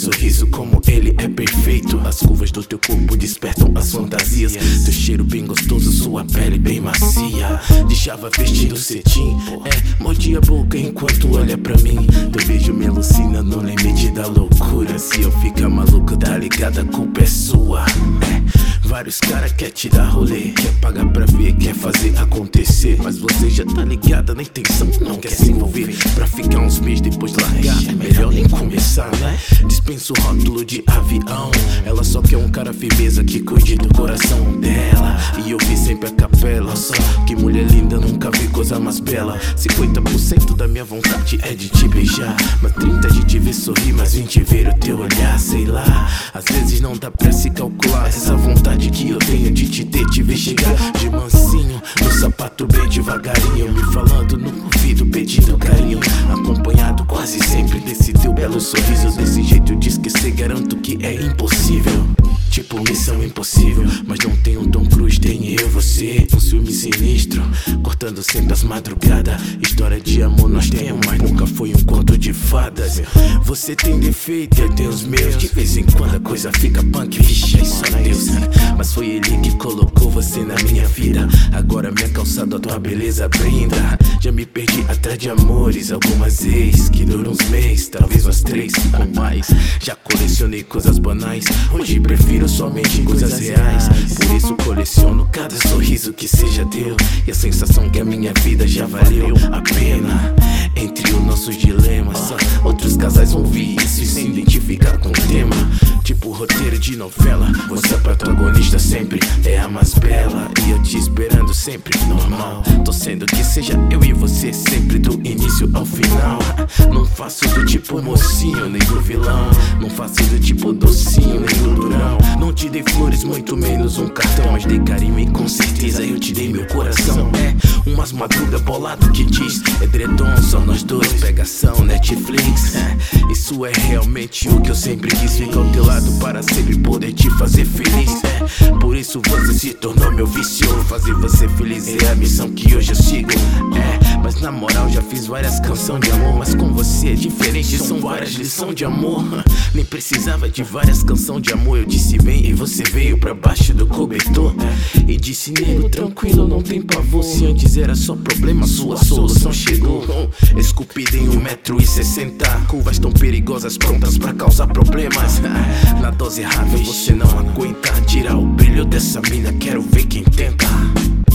sorriso como ele é perfeito. As curvas do teu corpo despertam as fantasias. Teu cheiro bem gostoso, sua pele bem macia. Deixava vestido cetim, mordia a boca enquanto olha pra mim. Teu beijo me alucina no limite da loucura. Se eu ficar maluco, tá ligado, a culpa é sua. Vários cara quer te dar rolê, quer pagar pra ver, quer fazer acontecer. Mas você já tá ligada na intenção, não quer se envolver. Pra ficar uns meses depois largar, é melhor nem começar, né? Dispensa o rótulo de avião. Ela só quer um cara firmeza que cuide do coração dela. E eu vi sempre a capela, só que mulher linda, nunca vi coisa mais bela. 50% da minha vontade é de te beijar, mas 30% de te ver sorrir, mas 20% ver o teu olhar, sei lá. Às vezes não dá pra se calcular essa vontade que eu tenho de te ter, te ver chegar de mansinho no sapato bem devagarinho, me falando no ouvido, pedindo carinho, acompanhado quase sempre desse teu belo sorriso. Desse jeito de esquecer, garanto que é impossível. Tipo missão impossível, mas não tem um Tom Cruise, tem eu, você. Um filme sinistro, cortando sempre as madrugadas. História de amor nós temos, mas nunca foi um conto de fadas. Você tem defeito, eu tenho os meus. De vez em quando a coisa fica punk, vixe, é só Deus. Mas foi ele que colocou você na minha vida. Agora minha calçada, a tua beleza brinda. Já me perdi atrás de amores, algumas ex que duram uns meses, talvez umas 3 ou mais. Já colecionei coisas banais, hoje prefiro somente coisas reais. Por isso coleciono cada sorriso que seja teu, e a sensação que a minha vida já valeu a pena. Entre os nossos dilemas, só outros casais vão ouvir isso e se identificar com o tema. Tipo roteiro de novela, você é protagonista sempre, é a mais bela. E eu te esperando sempre, normal. Torcendo que seja eu e você sempre, do início ao final. Não faço do tipo mocinho, nem do vilão. Não faço do tipo docinho, nem do durão. Não te dei flores, muito menos um cartão, mas dei carinho e com certeza eu te dei meu coração. Umas madruga bolado que diz edredom, só nós dois, pegação, Netflix. Isso é realmente o que eu sempre quis, ficar ao teu lado para sempre poder te fazer feliz. Por isso você se tornou meu vício, fazer você feliz é a missão que hoje eu sigo. Mas na moral já fiz várias canções de amor, mas com você é diferente, são várias lições de amor. Nem precisava de várias canções de amor, eu disse vem e você veio pra baixo do cobertor. E disse nego, tranquilo, não tem pavor. Se antes era só problema, sua solução chegou. Esculpida em 1,60 m, curvas tão perigosas prontas pra causar problemas. Na dose errada você não aguenta, tirar o brilho dessa mina, quero ver quem tenta.